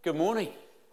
Good morning.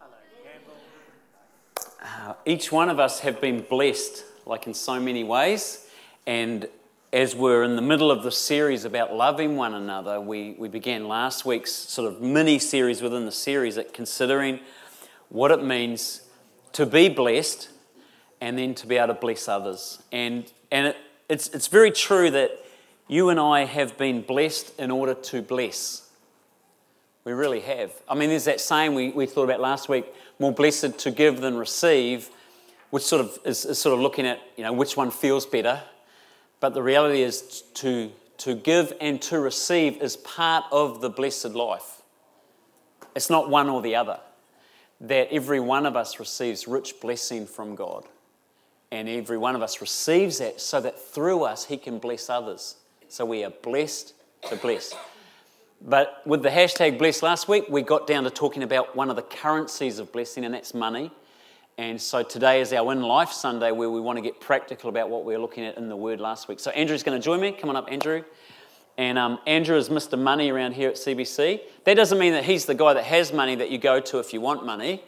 Each one of us have been blessed, like in so many ways, and as we're in the middle of the series about loving one another, we began last week's sort of mini-series within the series at considering what it means to be blessed and then to be able to bless others. And it's very true that you and I have been blessed in order to bless. We really have. I mean, there's that saying we thought about last week, more blessed to give than receive, which sort of is sort of looking at, which one feels better. But the reality is to give and to receive is part of the blessed life. It's not one or the other. That every one of us receives rich blessing from God. And every one of us receives that so that through us He can bless others. So we are blessed to bless. But with the hashtag blessed last week, we got down to talking about one of the currencies of blessing, and that's money. And so today is our In Life Sunday, where we want to get practical about what we were looking at in the Word last week. So Andrew's going to join me. Come on up, Andrew. And Andrew is Mr. Money around here at CBC. That doesn't mean that he's the guy that has money that you go to if you want money.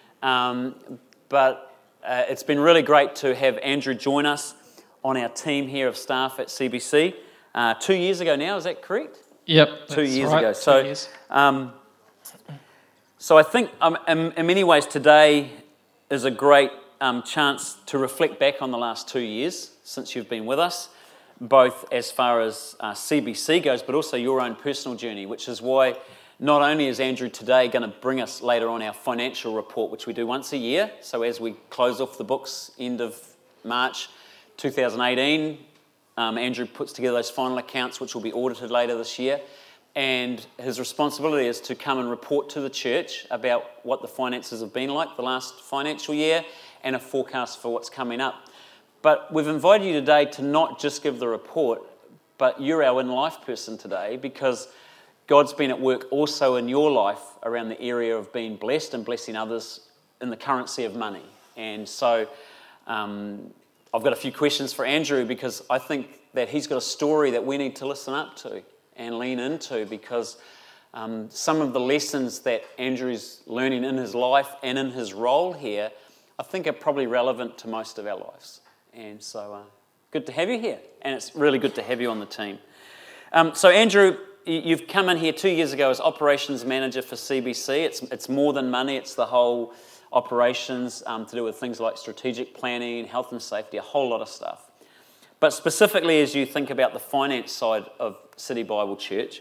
But it's been really great to have Andrew join us on our team here of staff at CBC. 2 years ago now, is that correct? Yep, 2 years right. ago. 2 years. So I think in many ways today is a great chance to reflect back on the last 2 years since you've been with us, both as far as CBC goes, but also your own personal journey, which is why not only is Andrew today going to bring us later on our financial report, which we do once a year. So as we close off the books end of March 2018, Andrew puts together those final accounts, which will be audited later this year. And his responsibility is to come and report to the church about what the finances have been like the last financial year and a forecast for what's coming up. But we've invited you today to not just give the report, but you're our in-life person today, because God's been at work also in your life around the area of being blessed and blessing others in the currency of money. And so I've got a few questions for Andrew, because I think that he's got a story that we need to listen up to and lean into, because some of the lessons that Andrew's learning in his life and in his role here, I think are probably relevant to most of our lives. And so good to have you here, and it's really good to have you on the team. So Andrew, you've come in here 2 years ago as operations manager for CBC. It's more than money, it's the whole operations to do with things like strategic planning, health and safety, a whole lot of stuff. But specifically as you think about the finance side of City Bible Church,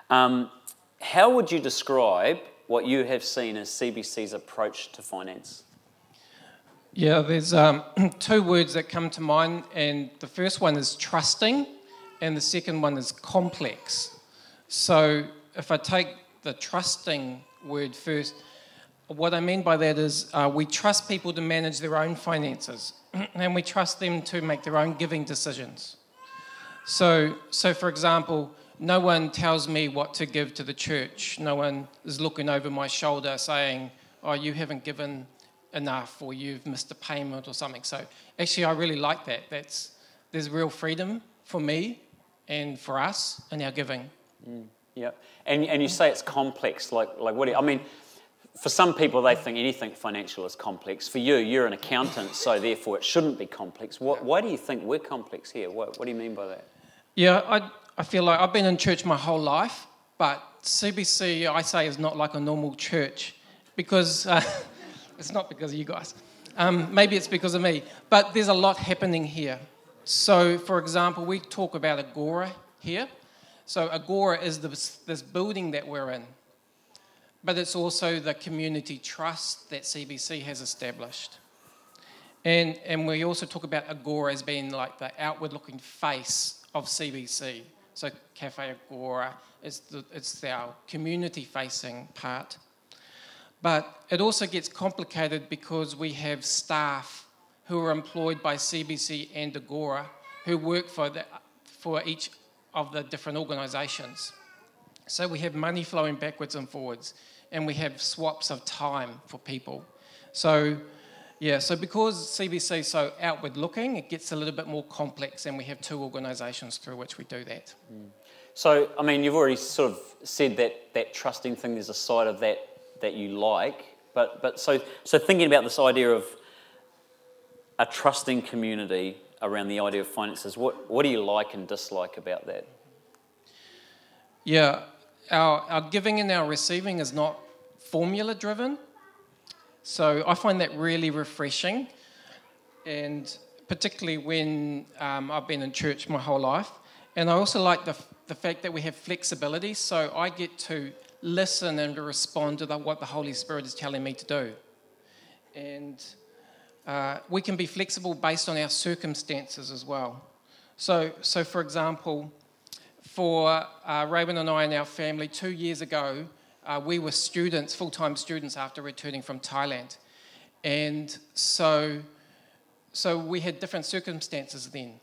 how would you describe what you have seen as CBC's approach to finance? Yeah, there's two words that come to mind, and the first one is trusting, and the second one is complex. So if I take the trusting word first, what I mean by that is we trust people to manage their own finances, and we trust them to make their own giving decisions. So for example, no one tells me what to give to the church. No one is looking over my shoulder saying, oh, you haven't given enough, or you've missed a payment or something. So actually I really like that. There's real freedom for me and for us in our giving. Yeah, and you say it's complex, like what do you, I mean, for some people, they think anything financial is complex. For you, you're an accountant, so therefore it shouldn't be complex. Why do you think we're complex here? What do you mean by that? Yeah, I feel like I've been in church my whole life, but CBC, I say, is not like a normal church, because it's not because of you guys. Maybe it's because of me. But there's a lot happening here. So, for example, we talk about Agora here. So Agora is this building that we're in. But it's also the community trust that CBC has established. And we also talk about Agora as being like the outward-looking face of CBC. So Cafe Agora, it's our community-facing part. But it also gets complicated because we have staff who are employed by CBC and Agora who work for each of the different organisations. So we have money flowing backwards and forwards, and we have swaps of time for people. So because CBC is so outward looking, it gets a little bit more complex, and we have two organisations through which we do that. So, I mean, you've already sort of said that trusting thing, there's a side of that that you like. But so thinking about this idea of a trusting community around the idea of finances, what do you like and dislike about that? Yeah, our giving and our receiving is not formula driven. So I find that really refreshing, and particularly when I've been in church my whole life. And I also like the fact that we have flexibility, so I get to listen and to respond to what the Holy Spirit is telling me to do. And we can be flexible based on our circumstances as well. So for example, for Raven and I and our family, 2 years ago, we were students, full-time students after returning from Thailand. And so we had different circumstances then.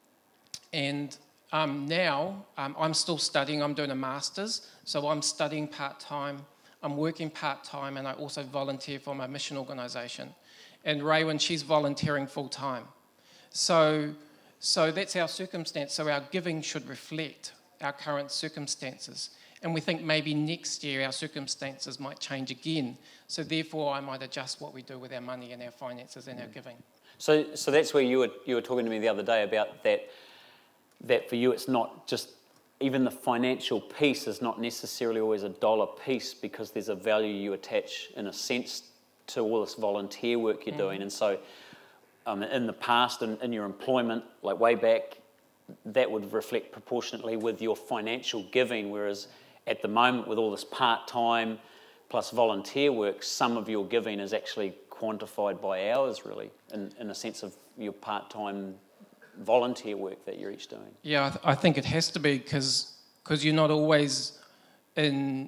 And now I'm still studying, I'm doing a master's, so I'm studying part-time, I'm working part-time, and I also volunteer for my mission organisation. And Raven, she's volunteering full-time. So that's our circumstance, so our giving should reflect our current circumstances. And we think maybe next year our circumstances might change again, so therefore I might adjust what we do with our money and our finances and our giving. So that's where you were talking to me the other day about that for you it's not just, even the financial piece is not necessarily always a dollar piece, because there's a value you attach in a sense to all this volunteer work you're doing. And so in the past, in your employment, like way back, that would reflect proportionately with your financial giving, whereas at the moment with all this part-time plus volunteer work, some of your giving is actually quantified by hours, really, in a sense of your part-time volunteer work that you're each doing. Yeah, I think it has to be, because you're not always in,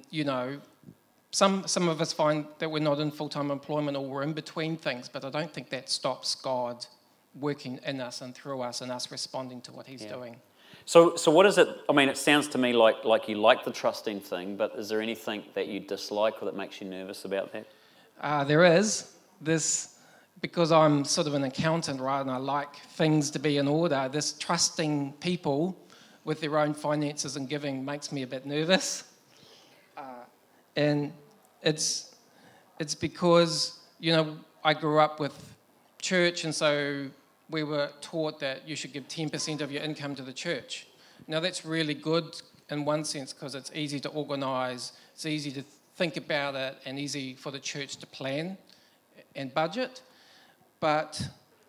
some of us find that we're not in full-time employment, or we're in between things, but I don't think that stops God working in us and through us and us responding to what he's doing. So what is it, I mean, it sounds to me like you like the trusting thing, but is there anything that you dislike or that makes you nervous about that? There is. This, because I'm sort of an accountant, right, and I like things to be in order, this trusting people with their own finances and giving makes me a bit nervous. And it's because, I grew up with church, and so we were taught that you should give 10% of your income to the church. Now that's really good in one sense, because it's easy to organise, it's easy to think about it, and easy for the church to plan and budget. But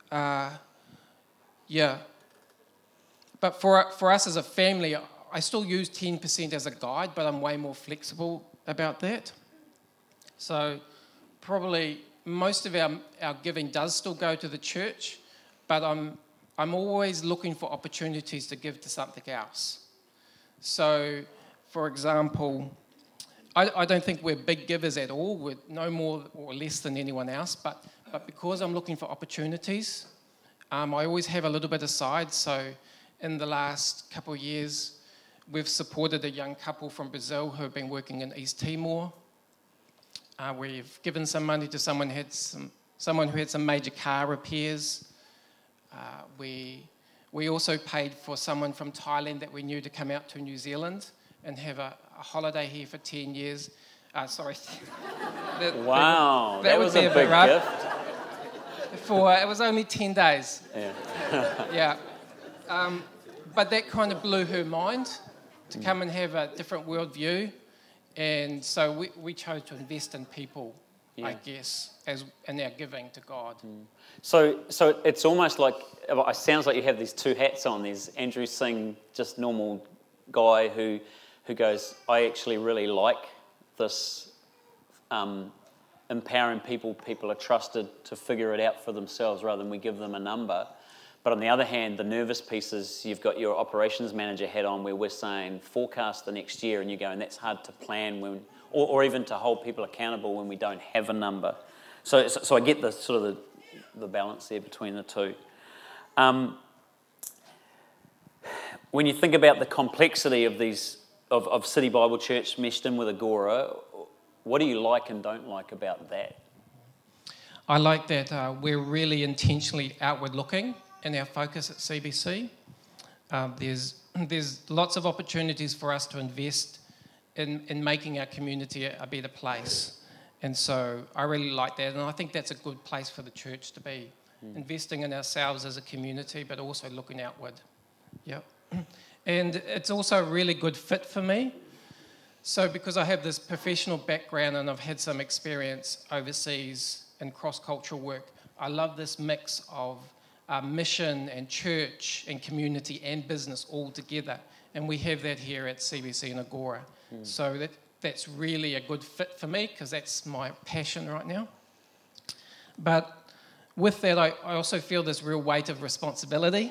for us as a family, I still use 10% as a guide, but I'm way more flexible about that. So probably most of our giving does still go to the church, but I'm always looking for opportunities to give to something else. So, for example, I don't think we're big givers at all. We're no more or less than anyone else, but because I'm looking for opportunities, I always have a little bit aside. So in the last couple of years, we've supported a young couple from Brazil who have been working in East Timor. We've given some money to someone who had some major car repairs. We also paid for someone from Thailand that we knew to come out to New Zealand and have a holiday here for 10 years. Wow, that was a big gift. It was only 10 days. Yeah. But that kind of blew her mind to come and have a different worldview. And so we chose to invest in people, I guess, in our giving to God. So it's almost like, it sounds like you have these two hats on. There's Andrew Singh, just normal guy who goes, I actually really like this empowering people. People are trusted to figure it out for themselves rather than we give them a number. But on the other hand, the nervous pieces, you've got your operations manager hat on, where we're saying forecast the next year, and you're going, that's hard to plan when, or even to hold people accountable when we don't have a number. So I get the sort of the balance there between the two. When you think about the complexity of these of City Bible Church meshed in with Agora, what do you like and don't like about that? I like that we're really intentionally outward looking in our focus at CBC. There's lots of opportunities for us to invest in making our community a better place. And so I really like that, and I think that's a good place for the church to be, investing in ourselves as a community, but also looking outward. Yep. And it's also a really good fit for me. So because I have this professional background and I've had some experience overseas in cross-cultural work, I love this mix of mission and church and community and business all together. And we have that here at CBC in Agora. So that's really a good fit for me because that's my passion right now. But with that, I also feel this real weight of responsibility.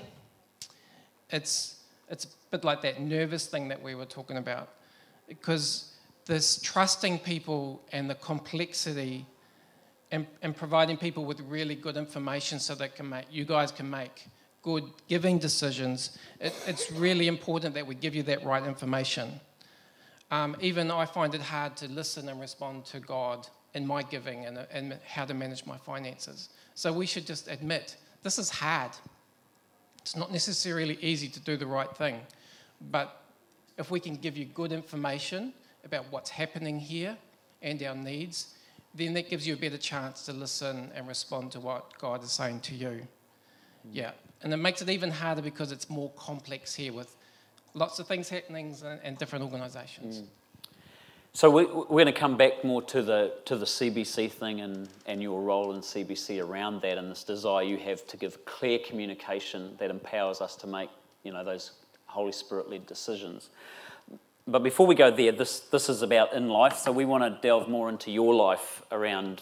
It's a bit like that nervous thing that we were talking about, because this trusting people and the complexity and providing people with really good information so that you guys can make good giving decisions, it's really important that we give you that right information. Even I find it hard to listen and respond to God in my giving and how to manage my finances. So we should just admit, this is hard. It's not necessarily easy to do the right thing, but if we can give you good information about what's happening here and our needs, then that gives you a better chance to listen and respond to what God is saying to you. Yeah, and it makes it even harder because it's more complex here with lots of things happening and different organisations. So we're going to come back more to the CBC thing and your role in CBC around that, and this desire you have to give clear communication that empowers us to make, those Holy Spirit-led decisions. But before we go there, this is about in life, so we want to delve more into your life around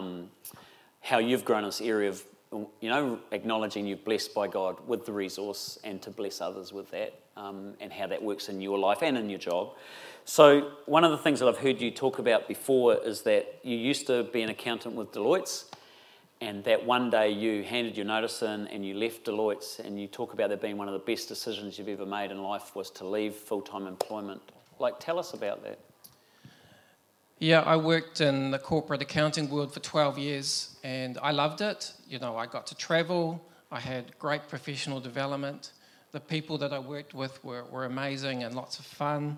how you've grown in this area of, acknowledging you're blessed by God with the resource and to bless others with that, and how that works in your life and in your job. So one of the things that I've heard you talk about before is that you used to be an accountant with Deloitte's, and that one day you handed your notice in and you left Deloitte's, and you talk about that being one of the best decisions you've ever made in life was to leave full-time employment. Tell us about that. Yeah, I worked in the corporate accounting world for 12 years and I loved it. I got to travel, I had great professional development. The people that I worked with were amazing and lots of fun.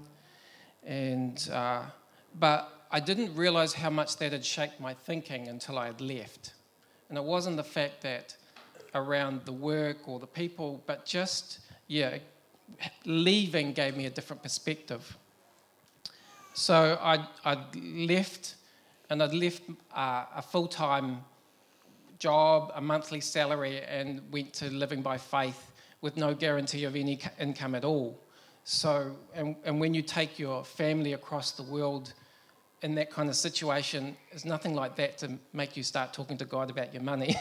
But I didn't realise how much that had shaped my thinking until I had left. And it wasn't the fact that around the work or the people, but just, leaving gave me a different perspective. So I'd left, and I'd left a full-time job, a monthly salary, and went to living by faith with no guarantee of any income at all. So, and when you take your family across the world in that kind of situation, there's nothing like that to make you start talking to God about your money.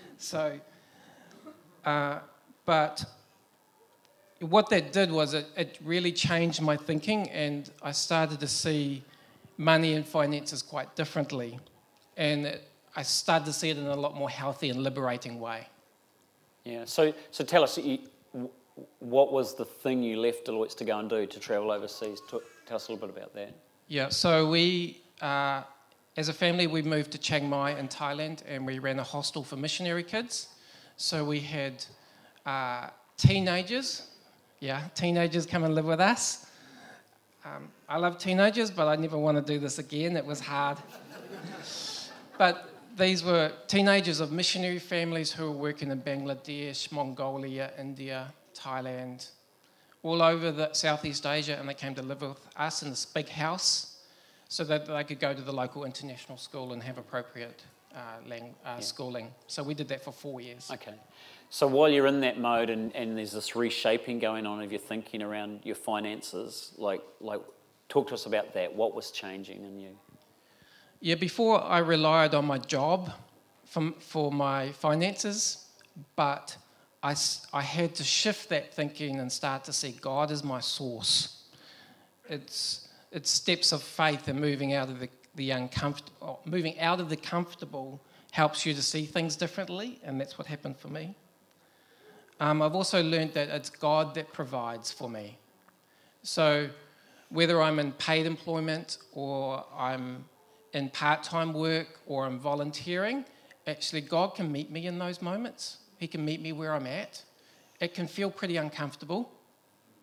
But what that did was it really changed my thinking, and I started to see money and finances quite differently. And I started to see it in a lot more healthy and liberating way. Yeah, so tell us, what was the thing you left Deloitte's to go and do, to travel overseas? Tell us a little bit about that. Yeah, so we, as a family, we moved to Chiang Mai in Thailand, and we ran a hostel for missionary kids. So we had teenagers come and live with us. I love teenagers, but I never want to do this again. It was hard. But these were teenagers of missionary families who were working in Bangladesh, Mongolia, India, Thailand, all over the Southeast Asia, and they came to live with us in this big house so that they could go to the local international school and have appropriate schooling. So we did that for 4 years. Okay. So while you're in that mode and there's this reshaping going on of your thinking around your finances, talk to us about that. What was changing in you? Yeah, before I relied on my job for my finances, but I had to shift that thinking and start to see God as my source. It's steps of faith and moving out of the uncomfortable. Moving out of the comfortable helps you to see things differently, and that's what happened for me. I've also learned that it's God that provides for me. So whether I'm in paid employment or I'm in part-time work or I'm volunteering, actually God can meet me in those moments. He can meet me where I'm at. It can feel pretty uncomfortable.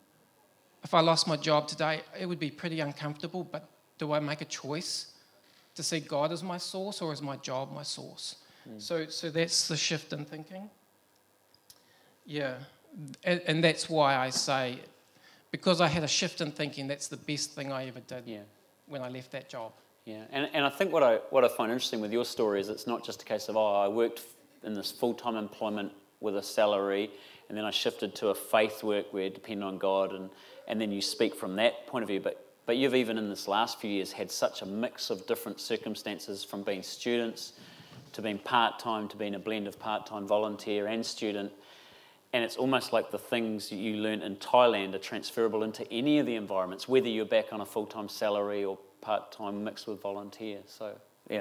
If I lost my job today, it would be pretty uncomfortable, but do I make a choice to see God as my source, or is my job my source? So that's the shift in thinking. Yeah, and that's why I say, because I had a shift in thinking, that's the best thing I ever did when I left that job. Yeah, and I think what I find interesting with your story is it's not just a case of, I worked in this full-time employment with a salary, and then I shifted to a faith work where it depended on God, and then you speak from that point of view. But you've even in this last few years had such a mix of different circumstances, from being students to being part-time to being a blend of part-time volunteer and student. And it's almost like the things you learn in Thailand are transferable into any of the environments, whether you're back on a full-time salary or part-time mixed with volunteer. So, yeah.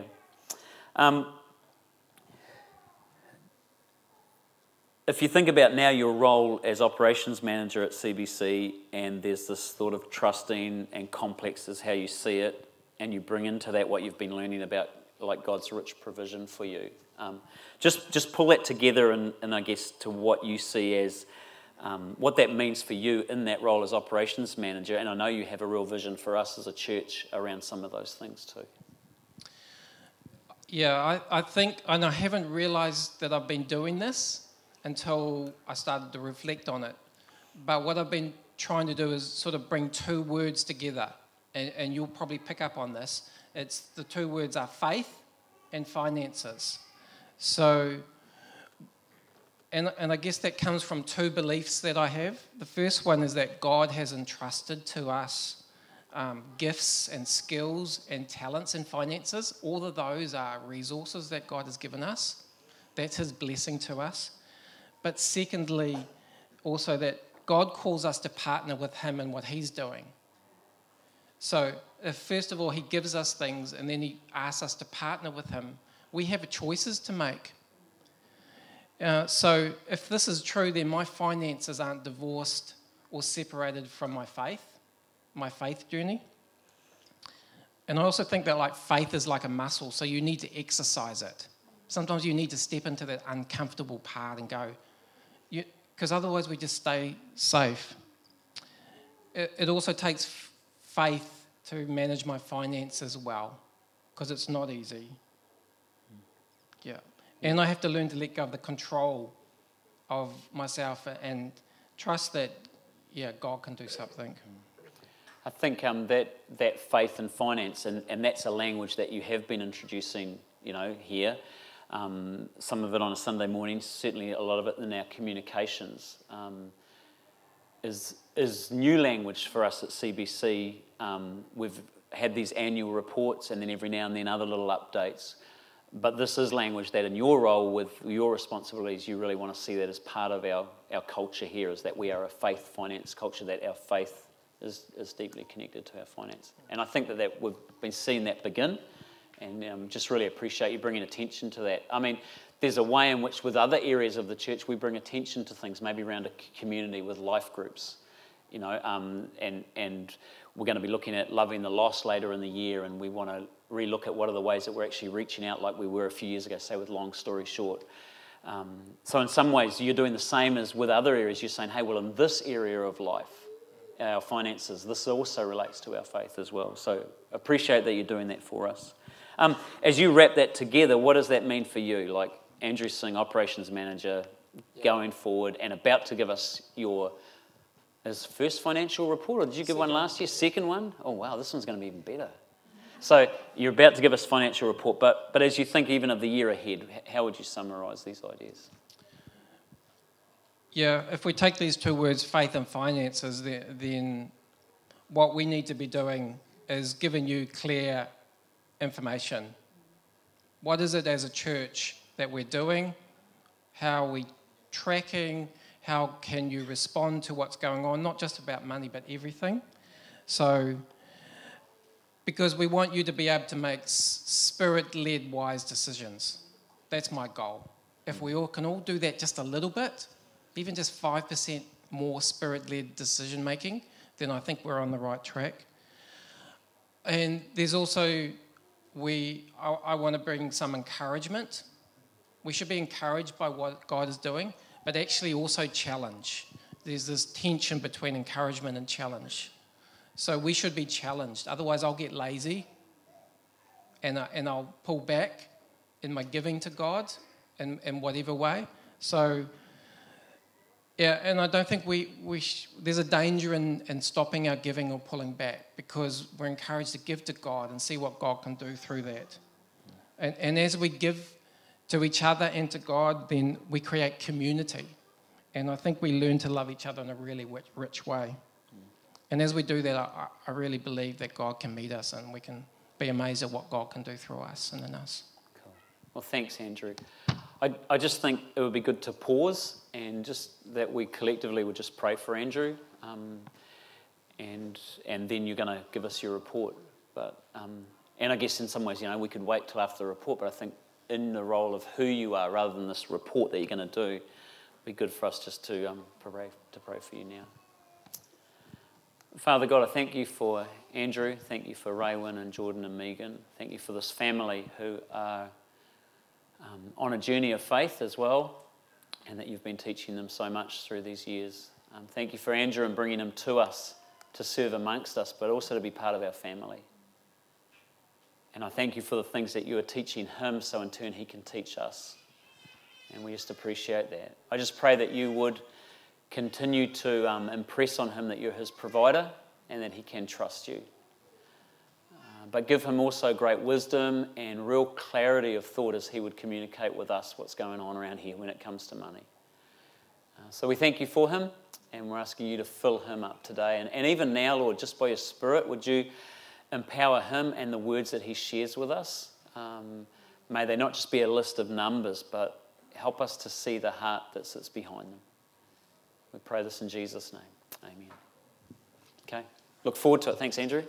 If you think about now your role as operations manager at CBC, and there's this thought of trusting and complex is how you see it, and you bring into that what you've been learning about, like God's rich provision for you. Just pull that together and I guess to what you see as what that means for you in that role as operations manager. And I know you have a real vision for us as a church around some of those things too. Yeah, I think, and I haven't realised that I've been doing this until I started to reflect on it. But what I've been trying to do is sort of bring two words together, and you'll probably pick up on this. The two words are faith and finances. So, and I guess that comes from two beliefs that I have. The first one is that God has entrusted to us gifts and skills and talents and finances. All of those are resources that God has given us. That's his blessing to us. But secondly, also that God calls us to partner with him in what he's doing. So if first of all he gives us things and then he asks us to partner with him, we have choices to make. So if this is true, then my finances aren't divorced or separated from my faith journey. And I also think that like faith is like a muscle, so you need to exercise it. Sometimes you need to step into that uncomfortable part and go, because otherwise we just stay safe. It also takes faith to manage my finances well, because it's not easy. Yeah. And I have to learn to let go of the control of myself and trust that, God can do something. I think that faith and finance, and that's a language that you have been introducing, here. Some of it on a Sunday morning, certainly a lot of it in our communications, is new language for us at CBC. We've had these annual reports and then every now and then other little updates. But this is language that in your role with your responsibilities, you really want to see that as part of our culture here, is that we are a faith-finance culture, that our faith is deeply connected to our finance. And I think that we've been seeing that begin, and just really appreciate you bringing attention to that. I mean, there's a way in which with other areas of the church we bring attention to things, maybe around a community with life groups, and we're going to be looking at loving the lost later in the year, and we want to relook at what are the ways that we're actually reaching out like we were a few years ago, say with Long Story Short. So in some ways you're doing the same as with other areas. You're saying, hey, well, in this area of life, our finances, this also relates to our faith as well. So appreciate that you're doing that for us. As you wrap that together, what does that mean for you? Like Andrew Singh, operations manager, going forward and about to give us his first financial report, or did you give one last year? Second one? Oh wow, this one's going to be even better. So you're about to give us financial report, but as you think even of the year ahead, how would you summarise these ideas? Yeah, if we take these two words, faith and finances, then what we need to be doing is giving you clear information. What is it as a church that we're doing? How are we tracking? How can you respond to what's going on? Not just about money, but everything. So, because we want you to be able to make spirit-led wise decisions. That's my goal. If we all can do that just a little bit, even just 5% more spirit-led decision-making, then I think we're on the right track. And there's also, I want to bring some encouragement. We should be encouraged by what God is doing, but actually also challenge. There's this tension between encouragement and challenge. So we should be challenged. Otherwise, I'll get lazy and I'll pull back in my giving to God in whatever way. So, yeah, and I don't think there's a danger in stopping our giving or pulling back, because we're encouraged to give to God and see what God can do through that. And as we give to each other and to God, then we create community. And I think we learn to love each other in a really rich way. And as we do that, I really believe that God can meet us and we can be amazed at what God can do through us and in us. Cool. Well, thanks, Andrew. I just think it would be good to pause and just that we collectively would just pray for Andrew, and then you're going to give us your report. But and I guess in some ways, we could wait till after the report. But I think in the role of who you are, rather than this report that you're going to do, it'd be good for us just to pray for you now. Father God, I thank you for Andrew. Thank you for Raywin and Jordan and Megan. Thank you for this family who are on a journey of faith as well, and that you've been teaching them so much through these years. Thank you for Andrew and bringing him to us to serve amongst us, but also to be part of our family. And I thank you for the things that you are teaching him, so in turn he can teach us. And we just appreciate that. I just pray that you would continue to impress on him that you're his provider and that he can trust you. But give him also great wisdom and real clarity of thought as he would communicate with us what's going on around here when it comes to money. So we thank you for him, and we're asking you to fill him up today. And even now, Lord, just by your Spirit, would you empower him and the words that he shares with us? May they not just be a list of numbers, but help us to see the heart that sits behind them. We pray this in Jesus' name. Amen. Okay. Look forward to it. Thanks, Andrew.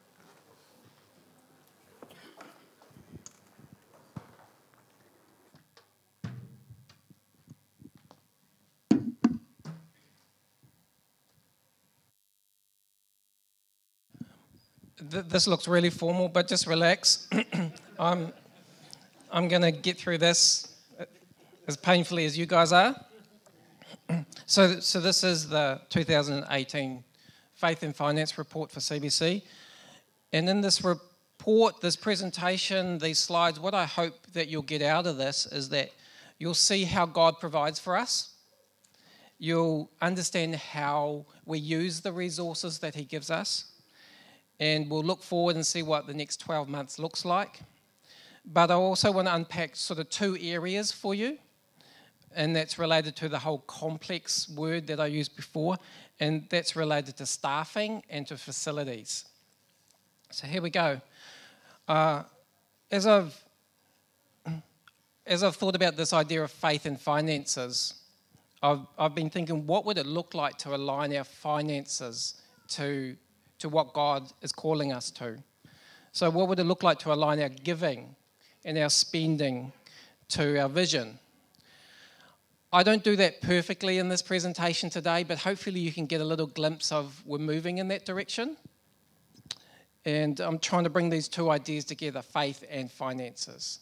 This looks really formal, but just relax. I'm going to get through this as painfully as you guys are. So this is the 2018 Faith and Finance Report for CBC. And in this report, this presentation, these slides, what I hope that you'll get out of this is that you'll see how God provides for us. You'll understand how we use the resources that he gives us. And we'll look forward and see what the next 12 months looks like. But I also want to unpack sort of two areas for you, and that's related to the whole complex word that I used before, and that's related to staffing and to facilities. So here we go. As I've thought about this idea of faith and finances, I've been thinking, what would it look like to align our finances to what God is calling us to? So what would it look like to align our giving and our spending to our vision? I don't do that perfectly in this presentation today, but hopefully you can get a little glimpse of we're moving in that direction. And I'm trying to bring these two ideas together, faith and finances.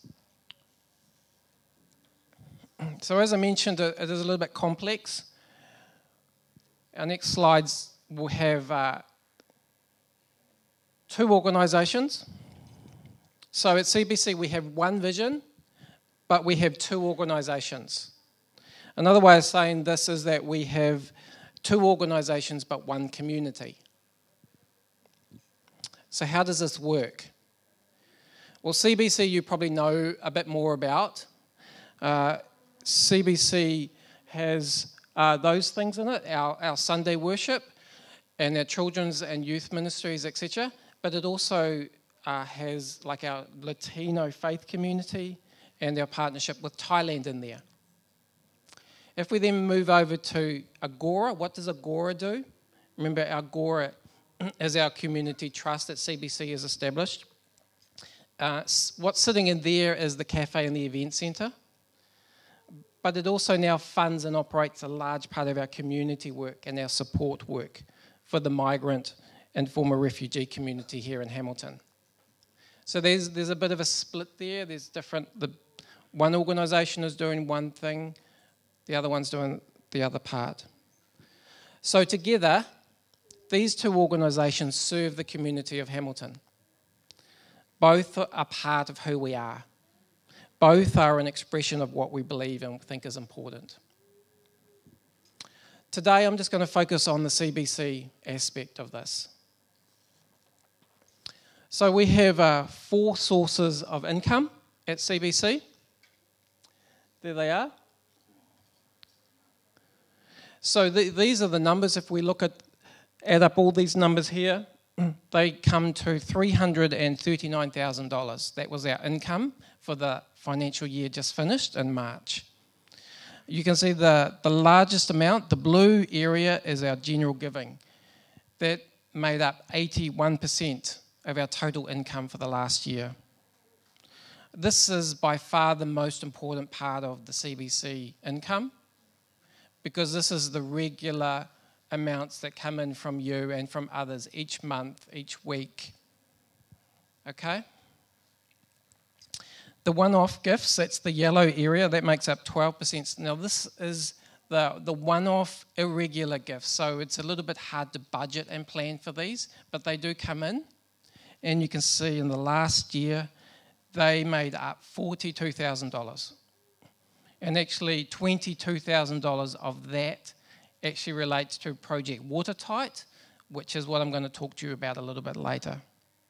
So as I mentioned, it is a little bit complex. Our next slides will have two organisations. So at CBC we have one vision, but we have two organisations. Another way of saying this is that we have two organisations but one community. So how does this work? Well, CBC you probably know a bit more about. CBC has those things in it, our Sunday worship and our children's and youth ministries, etc. But it also has like our Latino faith community and our partnership with Thailand in there. If we then move over to Agora, what does Agora do? Remember, Agora is our community trust that CBC has established. What's sitting in there is the cafe and the event centre. But it also now funds and operates a large part of our community work and our support work for the migrant and former refugee community here in Hamilton. So there's a bit of a split there. There's one organisation is doing one thing, the other one's doing the other part. So together, these two organisations serve the community of Hamilton. Both are part of who we are. Both are an expression of what we believe and think is important. Today, I'm just going to focus on the CBC aspect of this. So we have 4 sources of income at CBC. There they are. So these are the numbers. If we add up all these numbers here, they come to $339,000. That was our income for the financial year just finished in March. You can see the largest amount, the blue area, is our general giving. That made up 81% of our total income for the last year. This is by far the most important part of the CBC income, because this is the regular amounts that come in from you and from others each month, each week. Okay? The one-off gifts, that's the yellow area, that makes up 12%. Now this is the one-off irregular gifts, so it's a little bit hard to budget and plan for these, but they do come in. And you can see in the last year, they made up $42,000. And actually $22,000 of that actually relates to Project Watertight, which is what I'm going to talk to you about a little bit later.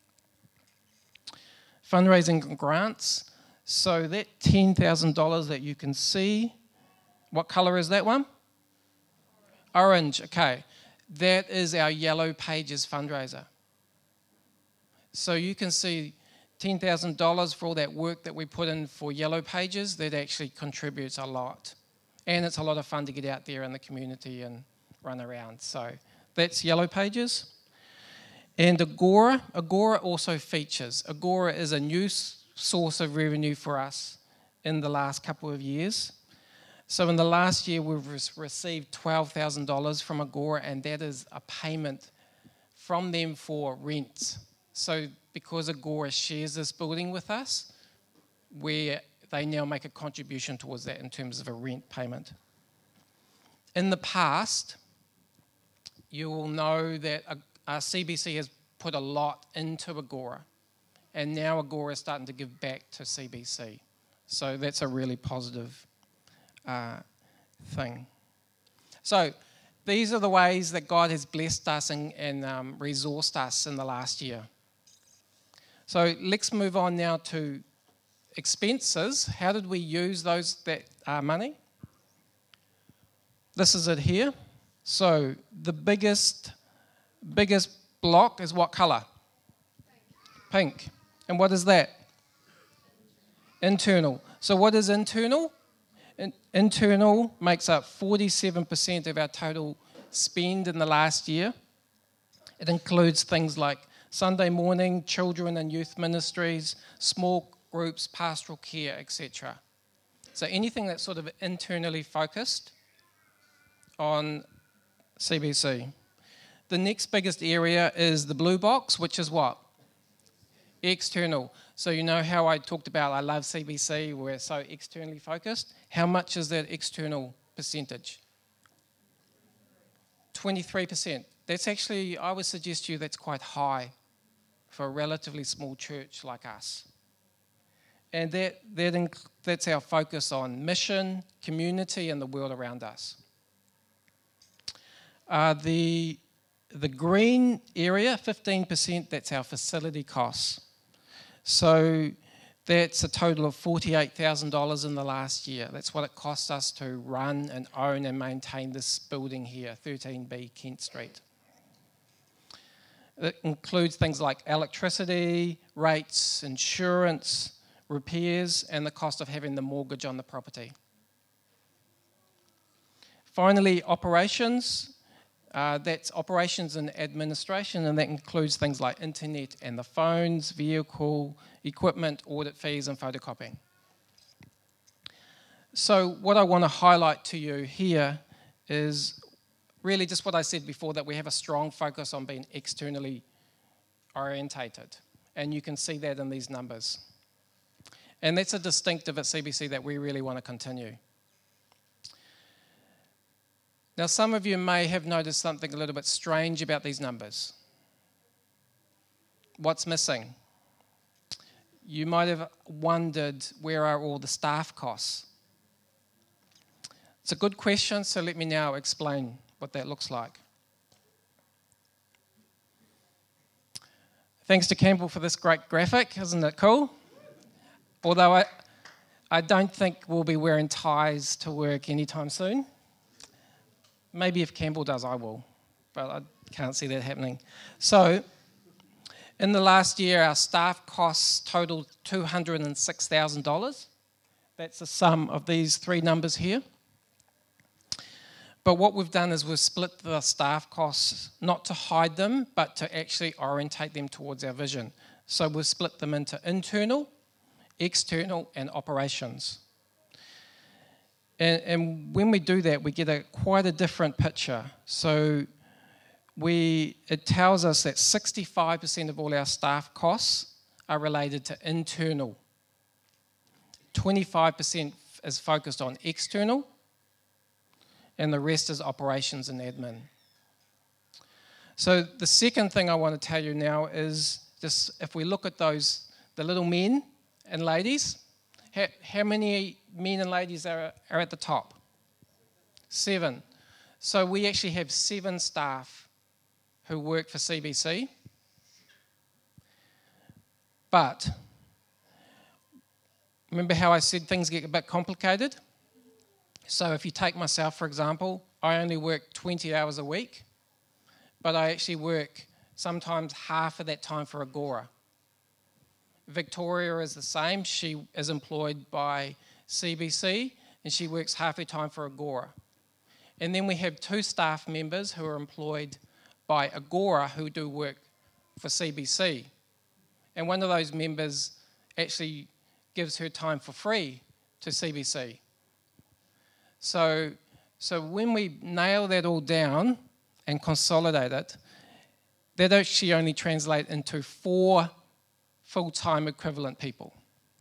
Fundraising grants. So that $10,000 that you can see, what colour is that one? Orange, okay. That is our Yellow Pages fundraiser. So you can see $10,000 for all that work that we put in for Yellow Pages. That actually contributes a lot. And it's a lot of fun to get out there in the community and run around. So that's Yellow Pages. And Agora. Agora also features. Agora is a new source of revenue for us in the last couple of years. So in the last year, we've received $12,000 from Agora, and that is a payment from them for rent. So because Agora shares this building with us, where they now make a contribution towards that in terms of a rent payment. In the past, you will know that CBC has put a lot into Agora, and now Agora is starting to give back to CBC. So that's a really positive thing. So these are the ways that God has blessed us and resourced us in the last year. So let's move on now to expenses. How did we use that money? This is it here. So the biggest block is what colour? Pink. And what is that? Internal. So what is internal? Internal makes up 47% of our total spend in the last year. It includes things like Sunday morning, children and youth ministries, small groups, pastoral care, etc. So anything that's sort of internally focused on CBC. The next biggest area is the blue box, which is what? External. So you know how I talked about I love CBC, we're so externally focused. How much is that external percentage? 23%. That's actually, I would suggest to you that's quite high for a relatively small church like us. And that's our focus on mission, community, and the world around us. The green area, 15%, that's our facility costs. So that's a total of $48,000 in the last year. That's what it cost us to run and own and maintain this building here, 13B Kent Street. It includes things like electricity, rates, insurance, repairs, and the cost of having the mortgage on the property. Finally, operations. That's operations and administration, and that includes things like internet and the phones, vehicle, equipment, audit fees, and photocopying. So what I want to highlight to you here is really just what I said before, that we have a strong focus on being externally orientated, and you can see that in these numbers. And that's a distinctive at CBC that we really want to continue. Now, some of you may have noticed something a little bit strange about these numbers. What's missing? you might have wondered, where are all the staff costs? It's a good question, so let me now explain what that looks like. Thanks to Campbell for this great graphic, isn't it cool? Although I don't think we'll be wearing ties to work anytime soon. Maybe if Campbell does, I will, but I can't see that happening. So, in the last year, our staff costs totaled $206,000. That's the sum of these three numbers here. But what we've done is we've split the staff costs, not to hide them, but to actually orientate them towards our vision. So we've split them into internal, external, and operations. And when we do that, we get quite a different picture. So it tells us that 65% of all our staff costs are related to internal. 25% is focused on external, and the rest is operations and admin. So the second thing I want to tell you now is just if we look at the little men and ladies, how many men and ladies are at the top? 7. So we actually have 7 staff who work for CBC. But remember how I said things get a bit complicated? So if you take myself, for example, I only work 20 hours a week, but I actually work sometimes half of that time for Agora. Victoria is the same. She is employed by CBC, and she works half her time for Agora. And then we have 2 staff members who are employed by Agora who do work for CBC. And one of those members actually gives her time for free to CBC. So when we nail that all down and consolidate it, that actually only translates into 4 full-time equivalent people.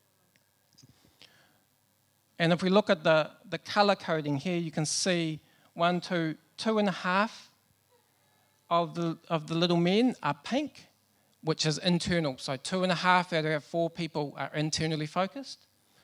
And if we look at the colour coding here, you can see 1, 2, 2.5 of the little men are pink, which is internal. So 2.5 out of our 4 people are internally focused.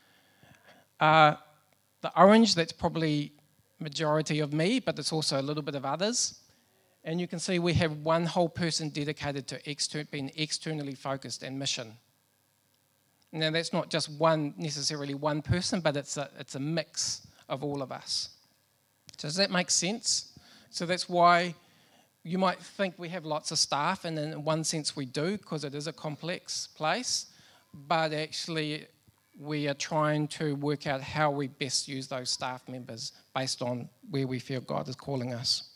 The orange, that's probably majority of me, but it's also a little bit of others. And you can see we have 1 whole person dedicated to being externally focused and mission. Now that's not just necessarily one person, but it's a mix of all of us. So does that make sense? So that's why you might think we have lots of staff, and in one sense we do, because it is a complex place, but actually we are trying to work out how we best use those staff members based on where we feel God is calling us.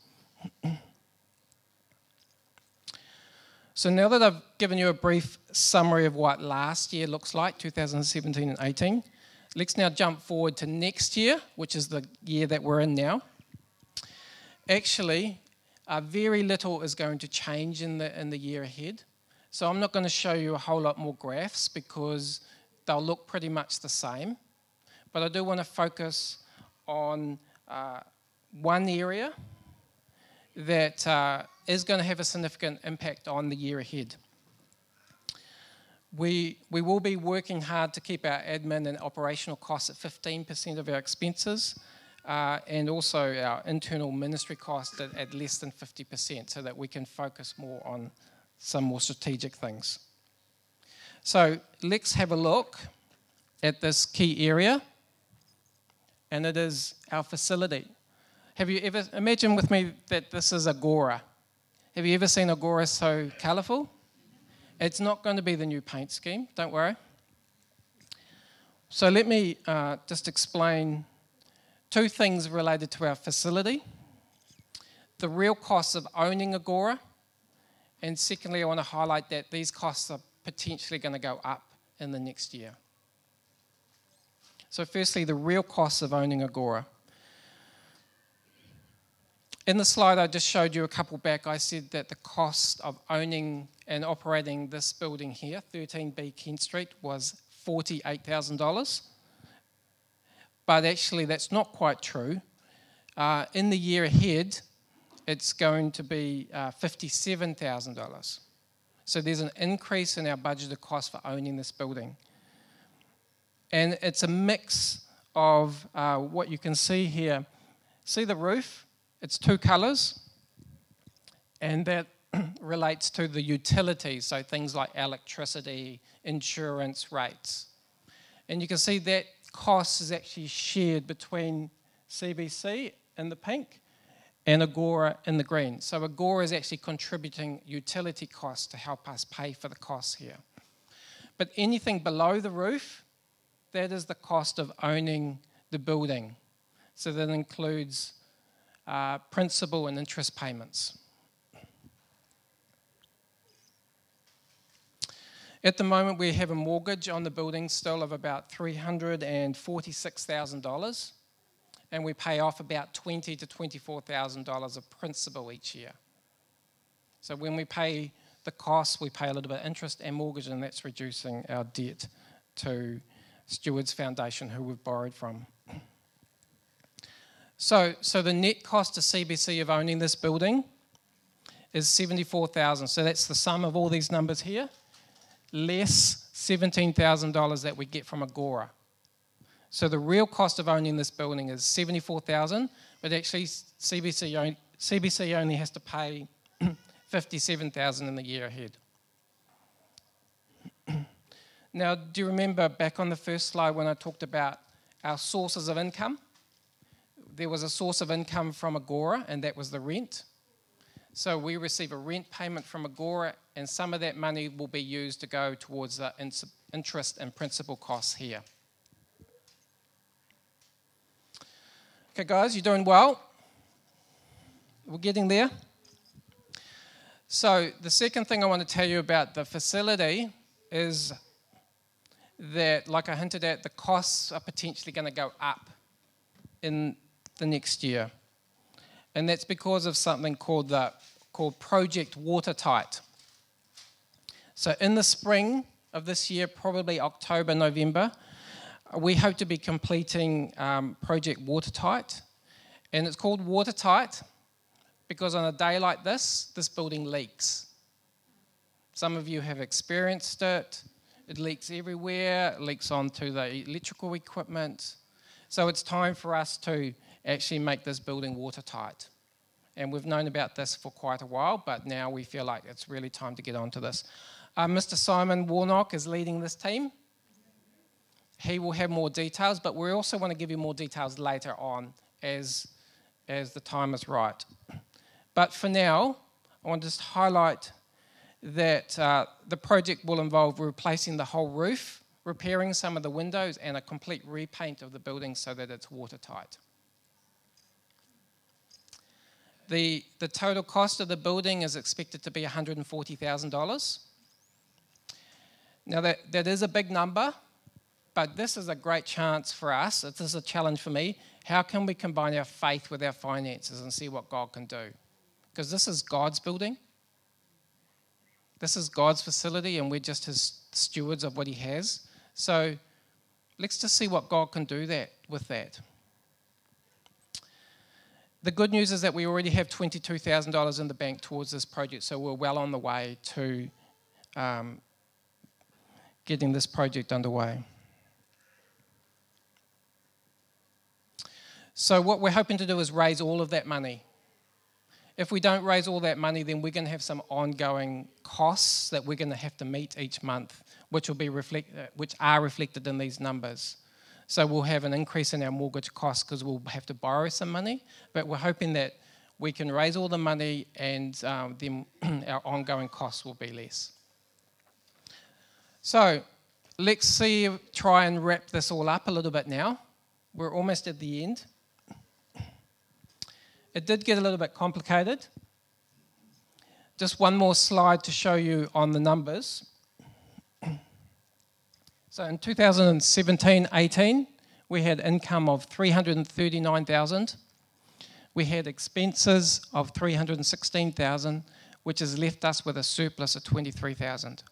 So now that I've given you a brief summary of what last year looks like, 2017 and 18, let's now jump forward to next year, which is the year that we're in now. Actually, very little is going to change in the year ahead. So I'm not going to show you a whole lot more graphs because they'll look pretty much the same. But I do want to focus on one area that is going to have a significant impact on the year ahead. We will be working hard to keep our admin and operational costs at 15% of our expenses, and also our internal ministry costs at less than 50%, so that we can focus more on some more strategic things. So let's have a look at this key area, and it is our facility. Have you ever, imagine with me that this is Agora. Have you ever seen Agora so colourful? It's not going to be the new paint scheme, don't worry. So let me just explain 2 things related to our facility. The real costs of owning Agora, and secondly, I want to highlight that these costs are potentially going to go up in the next year. So firstly, the real costs of owning Agora. In the slide I just showed you a couple back, I said that the cost of owning and operating this building here, 13B Kent Street, was $48,000. But actually that's not quite true. In the year ahead, it's going to be $57,000. So there's an increase in our budgeted cost for owning this building. And it's a mix of what you can see here. See the roof? It's two colours, and that relates to the utilities, so things like electricity, insurance rates. And you can see that cost is actually shared between CBC in the pink and Agora in the green. So Agora is actually contributing utility costs to help us pay for the costs here. But anything below the roof, that is the cost of owning the building. So that includes principal and interest payments. At the moment, we have a mortgage on the building still of about $346,000, and we pay off about $20,000 to $24,000 of principal each year. So when we pay the costs, we pay a little bit of interest and mortgage, and that's reducing our debt to Stewards Foundation, who we've borrowed from. So the net cost to CBC of owning this building is $74,000. So that's the sum of all these numbers here, less $17,000 that we get from Agora. So the real cost of owning this building is $74,000, but actually CBC only has to pay $57,000 in the year ahead. Now, do you remember back on the first slide when I talked about our sources of income? There was a source of income from Agora, and that was the rent. So we receive a rent payment from Agora, and some of that money will be used to go towards the interest and principal costs here. Okay, guys, you're doing well. We're getting there. So the second thing I want to tell you about the facility is that, like I hinted at, the costs are potentially going to go up in the next year. And that's because of something called Project Watertight. So in the spring of this year, probably October, November, we hope to be completing Project Watertight. And it's called Watertight because on a day like this building leaks. Some of you have experienced it. It leaks everywhere. It leaks onto the electrical equipment. So it's time for us to actually make this building watertight. And we've known about this for quite a while, but now we feel like it's really time to get onto this. Mr. Simon Warnock is leading this team. He will have more details, but we also want to give you more details later on as the time is right. But for now, I want to just highlight that the project will involve replacing the whole roof, repairing some of the windows, and a complete repaint of the building so that it's watertight. The total cost of the building is expected to be $140,000. Now that is a big number, but this is a great chance for us. This is a challenge for me. How can we combine our faith with our finances and see what God can do? Because this is God's building. This is God's facility, and we're just his stewards of what he has. So let's just see what God can do with that. The good news is that we already have $22,000 in the bank towards this project, so we're well on the way to getting this project underway. So what we're hoping to do is raise all of that money. If we don't raise all that money, then we're going to have some ongoing costs that we're going to have to meet each month, which are reflected in these numbers. So we'll have an increase in our mortgage costs because we'll have to borrow some money, but we're hoping that we can raise all the money and then our ongoing costs will be less. So let's try and wrap this all up a little bit now. We're almost at the end. It did get a little bit complicated. Just one more slide to show you on the numbers. So in 2017-18, we had income of $339,000. We had expenses of $316,000, which has left us with a surplus of $23,000.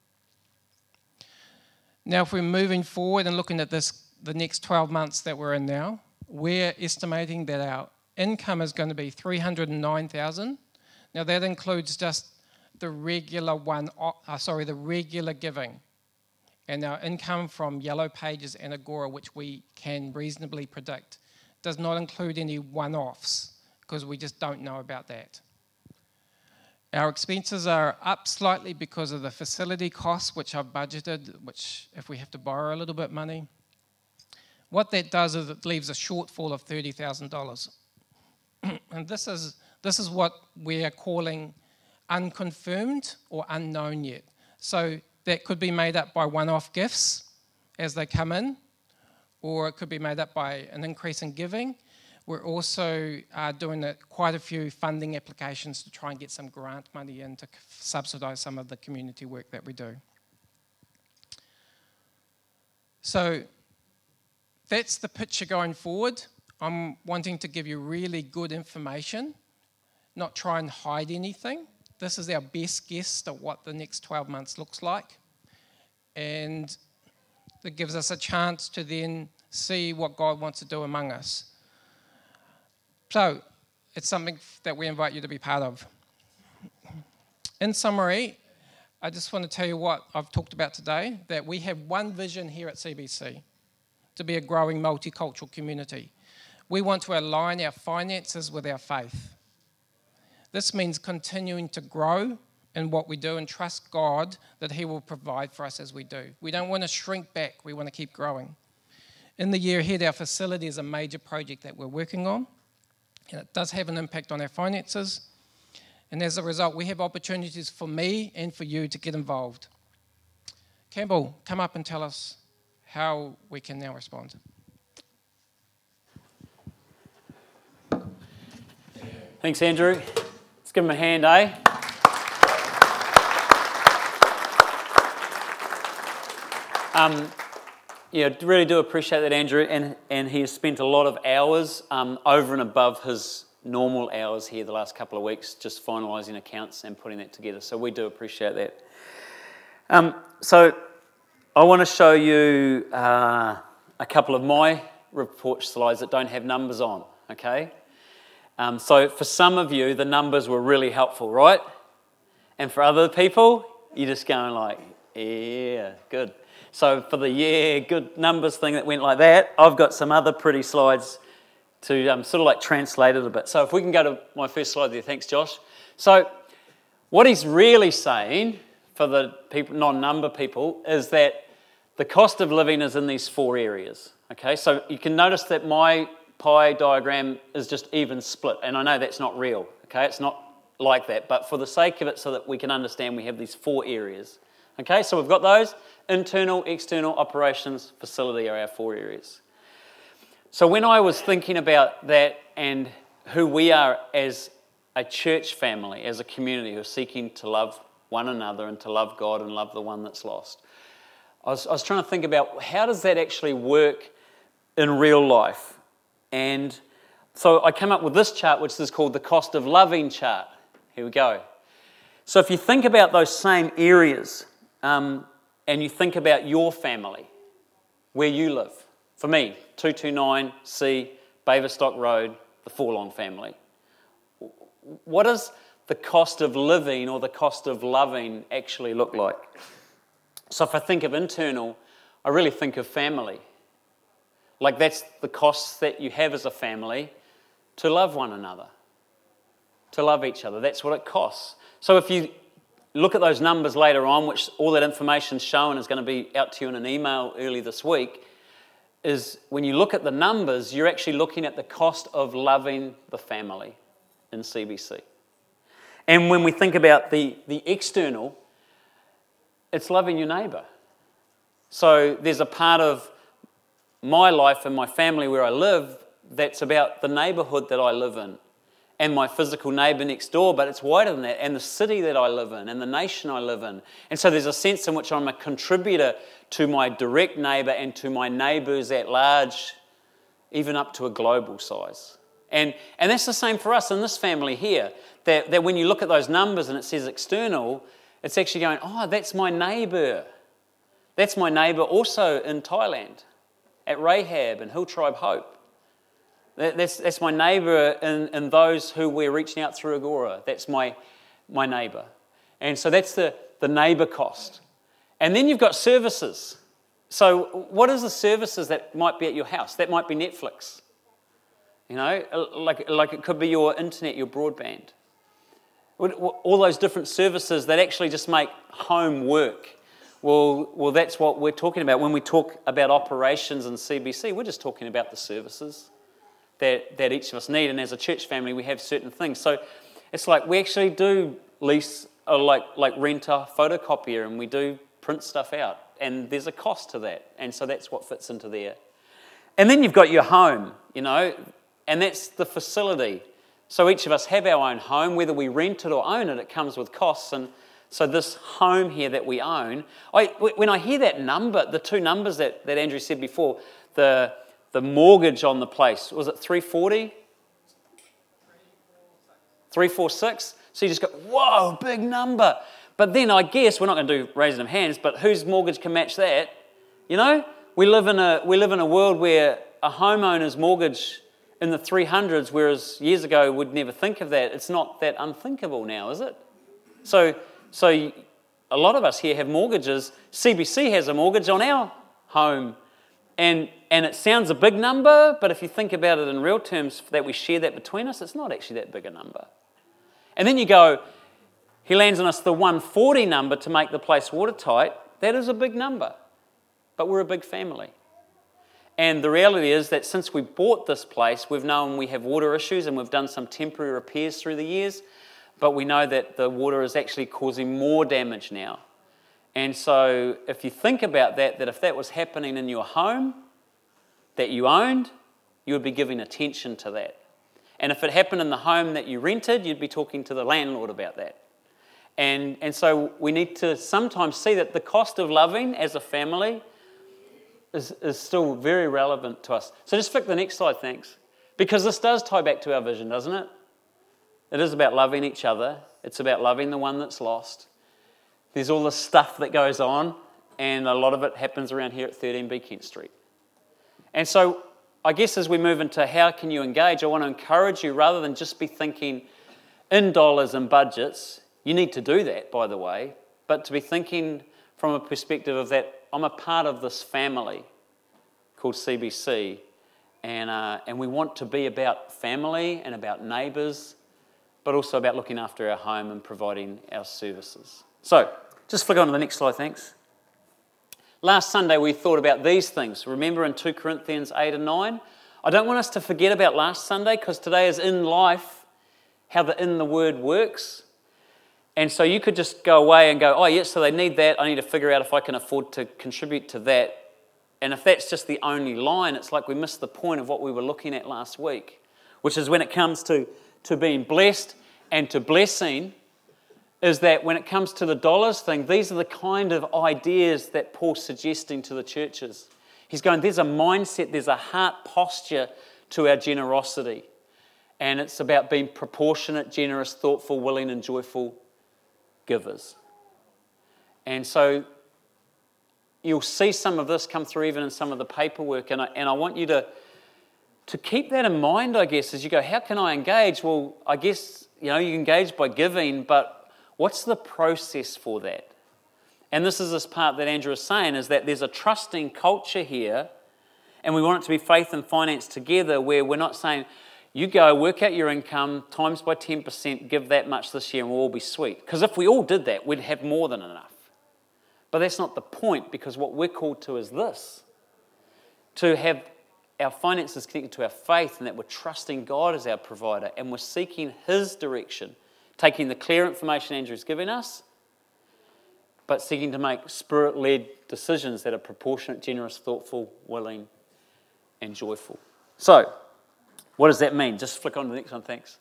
Now, if we're moving forward and looking at the next 12 months that we're in now, we're estimating that our income is going to be $309,000. Now, that includes just the regular giving. And our income from Yellow Pages and Agora, which we can reasonably predict, does not include any one-offs because we just don't know about that. Our expenses are up slightly because of the facility costs, which I've budgeted, which if we have to borrow a little bit of money. What that does is it leaves a shortfall of $30,000. And this is what we're calling unconfirmed or unknown yet. So that could be made up by one-off gifts as they come in, or it could be made up by an increase in giving. We're also doing quite a few funding applications to try and get some grant money in to subsidise some of the community work that we do. So that's the picture going forward. I'm wanting to give you really good information, not try and hide anything. This is our best guess at what the next 12 months looks like. And it gives us a chance to then see what God wants to do among us. So it's something that we invite you to be part of. In summary, I just want to tell you what I've talked about today, that we have one vision here at CBC, to be a growing multicultural community. We want to align our finances with our faith. This means continuing to grow in what we do and trust God that He will provide for us as we do. We don't want to shrink back, we want to keep growing. In the year ahead, our facility is a major project that we're working on, and it does have an impact on our finances. And as a result, we have opportunities for me and for you to get involved. Campbell, come up and tell us how we can now respond. Thanks, Andrew. Let's give him a hand, eh? Really do appreciate that, Andrew, and he has spent a lot of hours over and above his normal hours here the last couple of weeks, just finalising accounts and putting that together. So we do appreciate that. So I want to show you a couple of my report slides that don't have numbers on, okay? So for some of you, the numbers were really helpful, right? And for other people, you're just going like, yeah, good. So for the yeah, good numbers thing that went like that, I've got some other pretty slides to sort of like translate it a bit. So if we can go to my first slide there, thanks Josh. So what he's really saying for the people, non-number people, is that the cost of living is in these four areas. Okay, so you can notice that my pie diagram is just even split, and I know that's not real. Okay, it's not like that, but for the sake of it, so that we can understand, we have these four areas. Okay, so we've got those: internal, external, operations, facility are our four areas. So when I was thinking about that and who we are as a church family, as a community who are seeking to love one another and to love God and love the one that's lost, I was trying to think about how does that actually work in real life. And so I came up with this chart, which is called the cost of loving chart. Here we go. So if you think about those same areas, and you think about your family, where you live. For me, 229C, Baverstock Road, the Forlong family. What does the cost of living or the cost of loving actually look like? So if I think of internal, I really think of family. Like that's the costs that you have as a family to love one another, to love each other. That's what it costs. So if you look at those numbers later on, which all that information's shown is going to be out to you in an email early this week, is when you look at the numbers, you're actually looking at the cost of loving the family in CBC. And when we think about the external, it's loving your neighbour. So there's a part of my life and my family where I live that's about the neighbourhood that I live in and my physical neighbour next door, but it's wider than that, and the city that I live in and the nation I live in. And so there's a sense in which I'm a contributor to my direct neighbour and to my neighbours at large, even up to a global size. And that's the same for us in this family here, that when you look at those numbers and it says external, it's actually going, oh, that's my neighbour. That's my neighbour also in Thailand, at Rahab and Hill Tribe Hope. That's my neighbour in those who we're reaching out through Agora. That's my neighbour. And so that's the neighbour cost. And then you've got services. So what is the services that might be at your house? That might be Netflix. You know, like it could be your internet, your broadband. All those different services that actually just make home work. Well, that's what we're talking about. When we talk about operations and CBC, we're just talking about the services that each of us need. And as a church family, we have certain things. So it's like we actually do lease, or like rent a photocopier, and we do print stuff out. And there's a cost to that. And so that's what fits into there. And then you've got your home, you know, and that's the facility. So each of us have our own home. Whether we rent it or own it, it comes with costs. And so this home here that we own, when I hear that number, the two numbers that Andrew said before, the mortgage on the place, was it 340? 346? So you just go, whoa, big number. But then I guess, we're not going to do raising of hands, but whose mortgage can match that? You know, we live in a world where a homeowner's mortgage in the 300s, whereas years ago would never think of that. It's not that unthinkable now, is it? So a lot of us here have mortgages. CBC has a mortgage on our home. And it sounds a big number, but if you think about it in real terms, that we share that between us, it's not actually that big a number. And then you go, he lands on us the 140 number to make the place watertight. That is a big number, but we're a big family. And the reality is that since we bought this place, we've known we have water issues, and we've done some temporary repairs through the years, but we know that the water is actually causing more damage now. And so if you think about that if that was happening in your home that you owned, you would be giving attention to that. And if it happened in the home that you rented, you'd be talking to the landlord about that. And so we need to sometimes see that the cost of loving as a family is still very relevant to us. So just flick the next slide, thanks. Because this does tie back to our vision, doesn't it? It is about loving each other. It's about loving the one that's lost. There's all this stuff that goes on, and a lot of it happens around here at 13B Kent Street. And so I guess as we move into how can you engage, I want to encourage you, rather than just be thinking in dollars and budgets. You need to do that, by the way, but to be thinking from a perspective of that I'm a part of this family called CBC, and we want to be about family and about neighbours, but also about looking after our home and providing our services. So, just flick on to the next slide, thanks. Last Sunday we thought about these things. Remember in 2 Corinthians 8 and 9? I don't want us to forget about last Sunday, because today is in life, how in the word works. And so you could just go away and go, oh yes, so they need that. I need to figure out if I can afford to contribute to that. And if that's just the only line, it's like we missed the point of what we were looking at last week, which is when it comes to being blessed and to blessing, is that when it comes to the dollars thing, these are the kind of ideas that Paul's suggesting to the churches. He's going, there's a mindset, there's a heart posture to our generosity. And it's about being proportionate, generous, thoughtful, willing, and joyful givers. And so you'll see some of this come through even in some of the paperwork. And I want you to keep that in mind, I guess, as you go, how can I engage? Well, I guess, you engage by giving, but what's the process for that? And this is this part that Andrew is saying, is that there's a trusting culture here, and we want it to be faith and finance together, where we're not saying, you go, work out your income, times by 10%, give that much this year, and we'll all be sweet. Because if we all did that, we'd have more than enough. But that's not the point, because what we're called to is this, to have our finances connected to our faith, and that we're trusting God as our provider, and we're seeking His direction, taking the clear information Andrew's giving us, but seeking to make Spirit-led decisions that are proportionate, generous, thoughtful, willing, and joyful. So, what does that mean? Just flick on to the next one, thanks.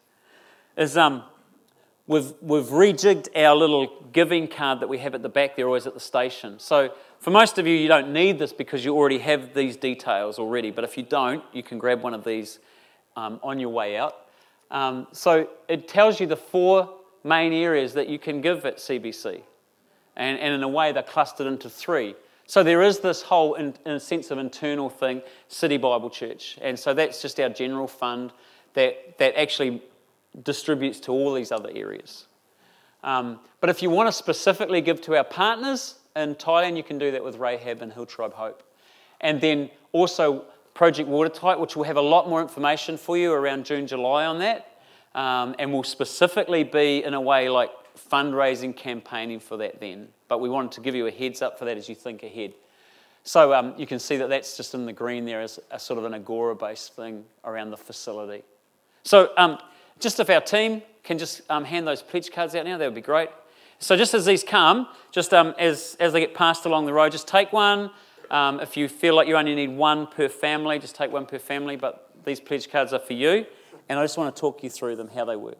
We've rejigged our little giving card that we have at the back there, always at the station. So for most of you, you don't need this because you already have these details already. But if you don't, you can grab one of these on your way out. So it tells you the 4 main areas that you can give at CBC. And in a way, they're clustered into 3. So there is this whole, in a sense of internal thing, City Bible Church. And so that's just our general fund that actually distributes to all these other areas. But if you want to specifically give to our partners, in Thailand, you can do that with Rahab and Hill Tribe Hope. And then also Project Watertight, which will have a lot more information for you around June, July on that. And will specifically be in a way like fundraising, campaigning for that then. But we wanted to give you a heads up for that as you think ahead. So you can see that that's just in the green there as a sort of an Agora-based thing around the facility. So just if our team can just hand those pledge cards out now, that would be great. So just as these come, just as they get passed along the road, just take one. If you feel like you only need one per family, just take one per family, but these pledge cards are for you. And I just want to talk you through them, how they work.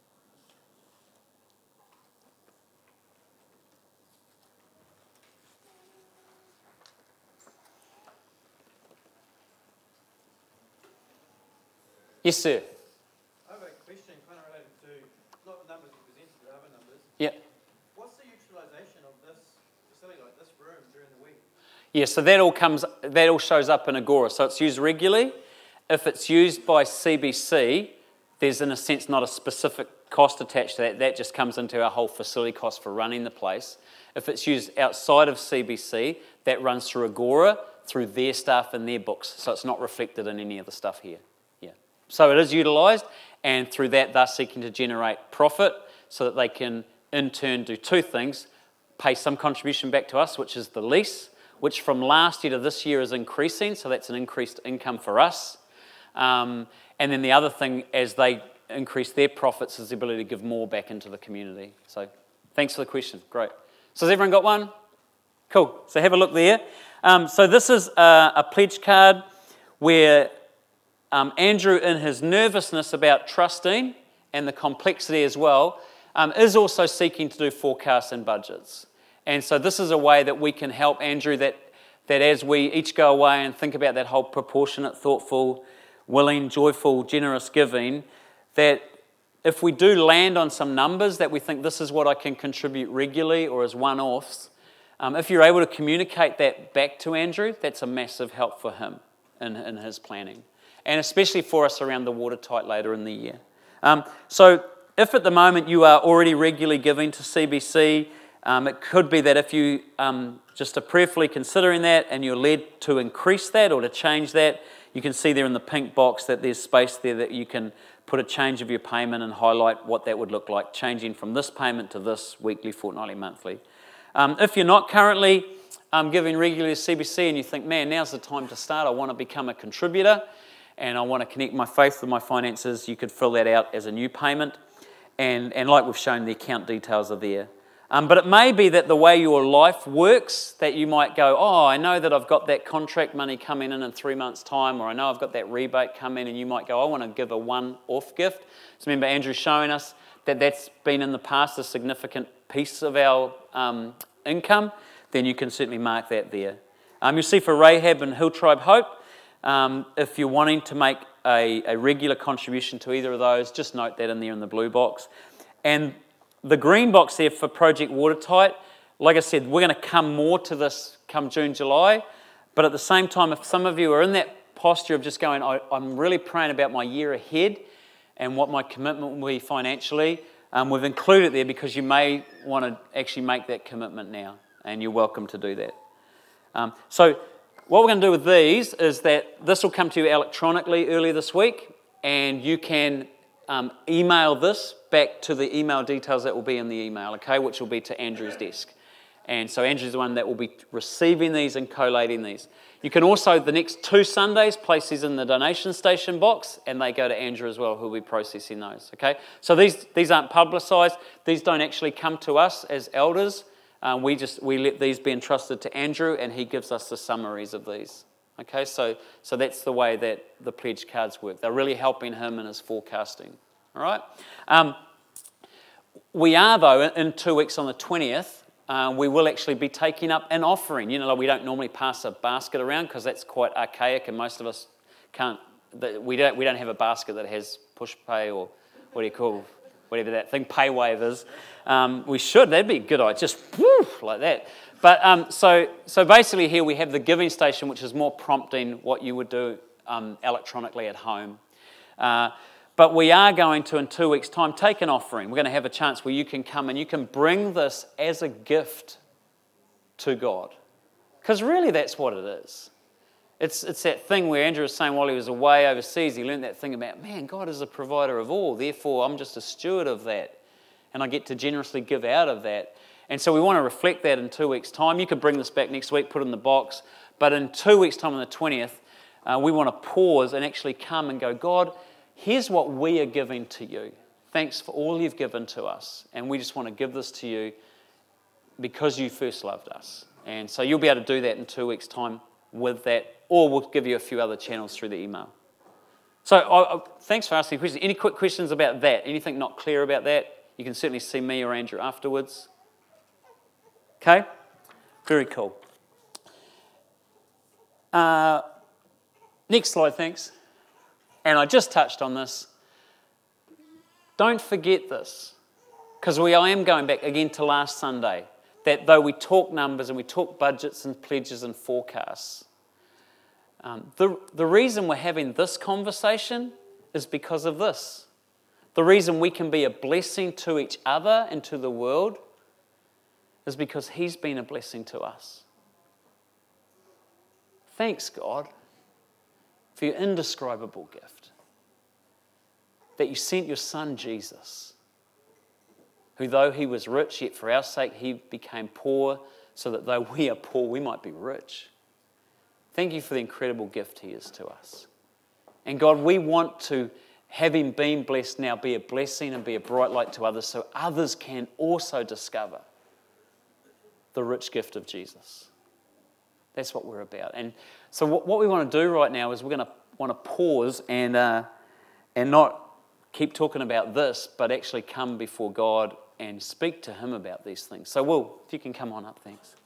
Yes, sir. I have a question kind of related to, not the numbers you presented, but other numbers. Yeah. What's the utilisation of this facility, like this room, during the week? Yeah, so that all shows up in Agora. So it's used regularly. If it's used by CBC, there's in a sense not a specific cost attached to that. That just comes into our whole facility cost for running the place. If it's used outside of CBC, that runs through Agora, through their staff and their books. So it's not reflected in any of the stuff here. Yeah. So it is utilised, and through that they're seeking to generate profit so that they can in turn do two things: pay some contribution back to us, which is the lease, which from last year to this year is increasing, so that's an increased income for us. And then the other thing, as they increase their profits, is the ability to give more back into the community. So thanks for the question. Great. So has everyone got one? Cool. So have a look there. So this is a pledge card where Andrew, in his nervousness about trusting and the complexity as well, is also seeking to do forecasts and budgets. And so this is a way that we can help Andrew, that as we each go away and think about that whole proportionate, thoughtful, willing, joyful, generous giving, that if we do land on some numbers that we think this is what I can contribute regularly or as one-offs, if you're able to communicate that back to Andrew, that's a massive help for him in his planning. And especially for us around the Watertight later in the year. So if at the moment you are already regularly giving to CBC, it could be that if you just are prayerfully considering that and you're led to increase that or to change that, you can see there in the pink box that there's space there that you can put a change of your payment and highlight what that would look like, changing from this payment to this weekly, fortnightly, monthly. If you're not currently giving regularly to CBC and you think, man, now's the time to start, I want to become a contributor and I want to connect my faith with my finances, you could fill that out as a new payment. And like we've shown, the account details are there. But it may be that the way your life works, that you might go, oh, I know that I've got that contract money coming in 3 months' time, or I know I've got that rebate coming, and you might go, I want to give a one-off gift. So remember Andrew showing us that that's been in the past a significant piece of our income, then you can certainly mark that there. You'll see for Rahab and Hill Tribe Hope, if you're wanting to make a regular contribution to either of those, just note that in there in the blue box. And the green box there for Project Watertight, like I said, we're going to come more to this come June, July, but at the same time, if some of you are in that posture of just going, I'm really praying about my year ahead and what my commitment will be financially, we've included it there because you may want to actually make that commitment now, and you're welcome to do that. So what we're going to do with these is that this will come to you electronically early this week, and you can email this back to the email details that will be in the email, okay, which will be to Andrew's desk. And so Andrew's the one that will be receiving these and collating these. You can also, the next 2 Sundays, place these in the donation station box, and they go to Andrew as well, who will be processing those, okay? So these aren't publicised. These don't actually come to us as elders. We let these be entrusted to Andrew, and he gives us the summaries of these. Okay, so that's the way that the pledge cards work. They're really helping him in his forecasting. All right. We are, though, in 2 weeks on the 20th, we will actually be taking up an offering. You know, we don't normally pass a basket around because that's quite archaic, and most of us can't. We don't have a basket that has push pay or what do you call whatever that thing, pay waivers. We should. That'd be a good idea. Just like that. But so basically here we have the giving station, which is more prompting what you would do electronically at home. But we are going to, in 2 weeks' time, take an offering. We're going to have a chance where you can come and you can bring this as a gift to God. Because really that's what it is. It's that thing where Andrew was saying while he was away overseas, he learned that thing about, man, God is a provider of all, therefore I'm just a steward of that, and I get to generously give out of that. And so we want to reflect that in 2 weeks' time. You could bring this back next week, put it in the box, but in 2 weeks' time on the 20th, we want to pause and actually come and go, God, here's what we are giving to you. Thanks for all you've given to us, and we just want to give this to you because you first loved us. And so you'll be able to do that in 2 weeks' time with that, or we'll give you a few other channels through the email. So thanks for asking questions. Any quick questions about that? Anything not clear about that? You can certainly see me or Andrew afterwards. Okay? Very cool. Next slide, thanks. And I just touched on this. Don't forget this, because I am going back again to last Sunday, that though we talk numbers and we talk budgets and pledges and forecasts, the reason we're having this conversation is because of this. The reason we can be a blessing to each other and to the world is because He's been a blessing to us. Thanks, God, for your indescribable gift, that you sent your Son, Jesus, who though He was rich, yet for our sake He became poor, so that though we are poor, we might be rich. Thank you for the incredible gift He is to us. And God, we want to, having been blessed now, be a blessing and be a bright light to others so others can also discover the rich gift of Jesus. That's what we're about. And so what we want to do right now is we're going to want to pause and not keep talking about this, but actually come before God and speak to Him about these things. So if you can come on up, thanks.